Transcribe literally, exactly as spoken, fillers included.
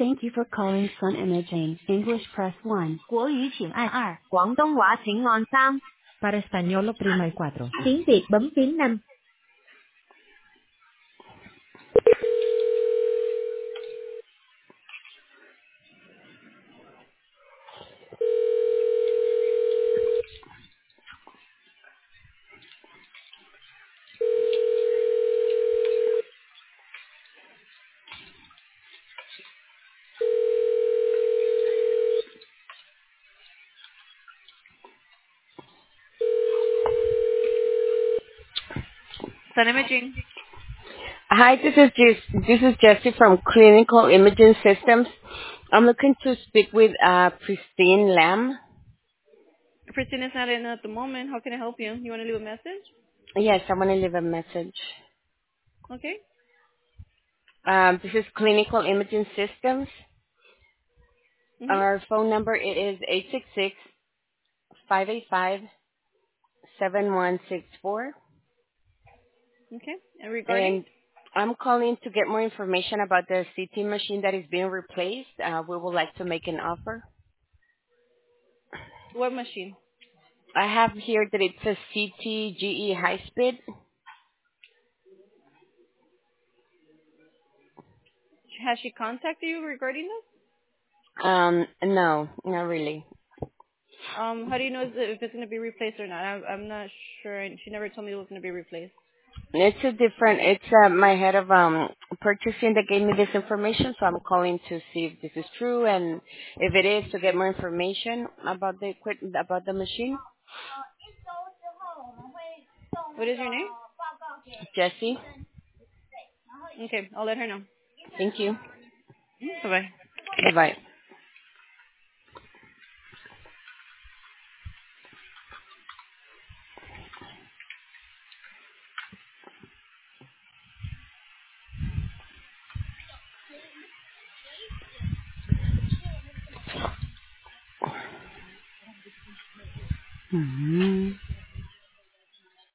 Thank you for calling Sun Imaging. English press one. 国语请按二, Quảng đông hóa请按三, Para español oprima el cuatro. tiếng Việt bấm phím năm. Sun Imaging. Hi, this is Jess- this is Jessie from Clinical Imaging Systems. I'm looking to speak with uh, Pristine Lam. Christine is not in at the moment. How can I help you? You want to leave a message? Yes, I want to leave a message. Okay. Um, this is Clinical Imaging Systems. Mm-hmm. Our phone number it is eight six six, five eight five, seven one six four. Okay. And regarding? And I'm calling to get more information about the C T machine that is being replaced. Uh, we would like to make an offer. What machine? I have here that it's a C T G E high speed. Has she contacted you regarding this? Um, no, not really. Um, how do you know if it's going to be replaced or not? I'm, I'm not sure. She never told me it was going to be replaced. It's a different. It's uh, my head of um purchasing that gave me this information, so I'm calling to see if this is true and if it is to get more information about the equipment about the machine. What is your name? Jesse, Okay, I'll let her know. thank you. Bye-bye. Bye bye. Mm-hmm.